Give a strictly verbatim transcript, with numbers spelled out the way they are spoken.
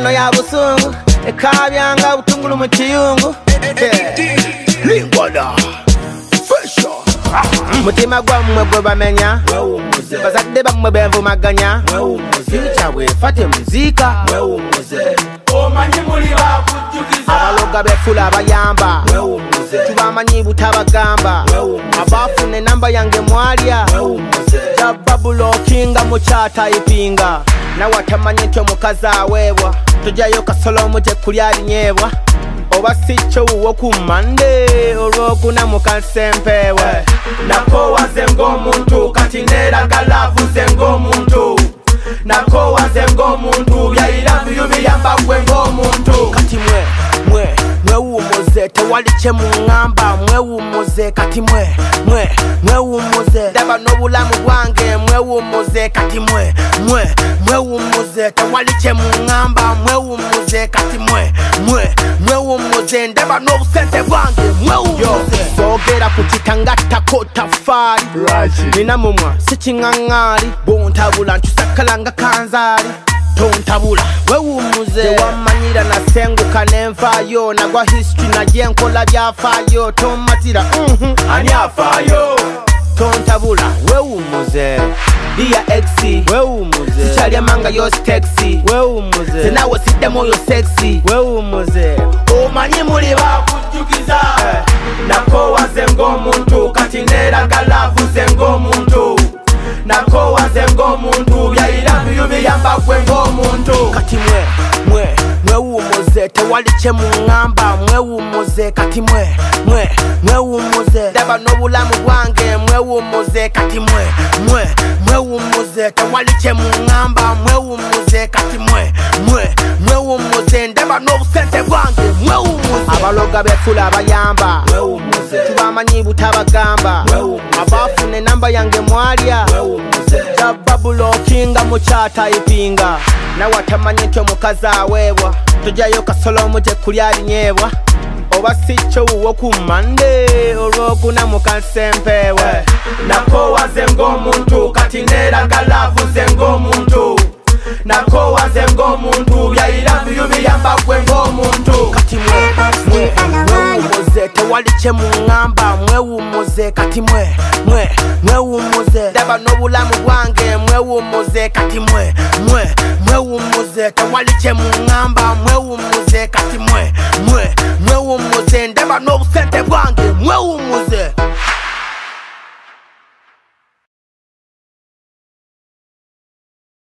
no ya busungu ekabyanga butungulu mu kiyungu Lingwada Fesha mutima gwamwe gwe bamenya bazadde bamwe benvumaganya future bwe fate muzika omanyi muli bakujjukiza abaloga befula abayamba tubamanyi butabagamba abafune namba yange mwalya jababulo kinga mukyata ipinga nawatamanye nti omukazi aweebwa tojayo kasolo muje kulya binyeebwa oba sicho uwo ku Monday olwokuna mukasempewe nakowaze ng'omuntu kati neeraga laavuze ng'omuntu nakowaze ng'omuntu byayiravuyo biyamba gwe ng'omuntu kati mwe mwe mwewumuze tewali kye muŋŋamba mwewumuze kati mwe mwe mwewumuze ndaba n'obulamu bwange mwewumuze kati mwe mwe mwewumuze tewali kye muŋŋamba mwewumuze kati mwe mwe mwewumuze ndaba n'obusente bwange mwewumuze soogera ku kitangattako tafaali nina mumwa sikiŋŋaŋŋaali bontabula ntusakala nga kanzaali tontabula wewumuze tewamanyira nasenguka nenvaayo nagwa history naye enkola byafaayo tomatira ani afaayo tontabula wewumuze diya exi wewumuze sikyalya yo taxi wewumuze senawe siddemu yo sexy wewumuze omanyi muli bakujjukiza nakowaze ng'omuntu kati neeraga laavuze ng'omuntu nakowaze ng'omuntu byayiravuyo biyamba gwe ng'omuntu kati mwe mwe mwewumuze tewali kye muŋŋamba mwewumuze kati mwe mwe mwewumuze ndaba n'obulamu bwange mwewumuze kati mwe mwe mwewumuze tewali kye muŋŋamba mwewumuze kati mwe mwe mwewumuze ndaba n'obusente bwange mwewumuze abaloga befula abayamba tubamanyi butabagamba abafune namba yange mwalya jababulo kinga mukyata ipinga nawatamanye nti omukazi aweebwa tojayo kasolo muje kulya binyeebwa oba sicho uwo ku Monday olwokuna mukasempewe nakowaze ng'omuntu kati neeraga laavuze ng'omuntu nakowaze ng'omuntu byayiravuyo biyamba gwe ng'omuntu kati mwe mwe mwewumuze tewali kye muŋŋamba mwewumuze kati mwe mwe mwewumuze ndaba n'obulamu bwange mwewumuze kati mwe mwe mwewumuze tewali kye muŋŋamba mwewumuze kati mwe mwe mwewumuze ndaba n'obusente bwange mwewumuze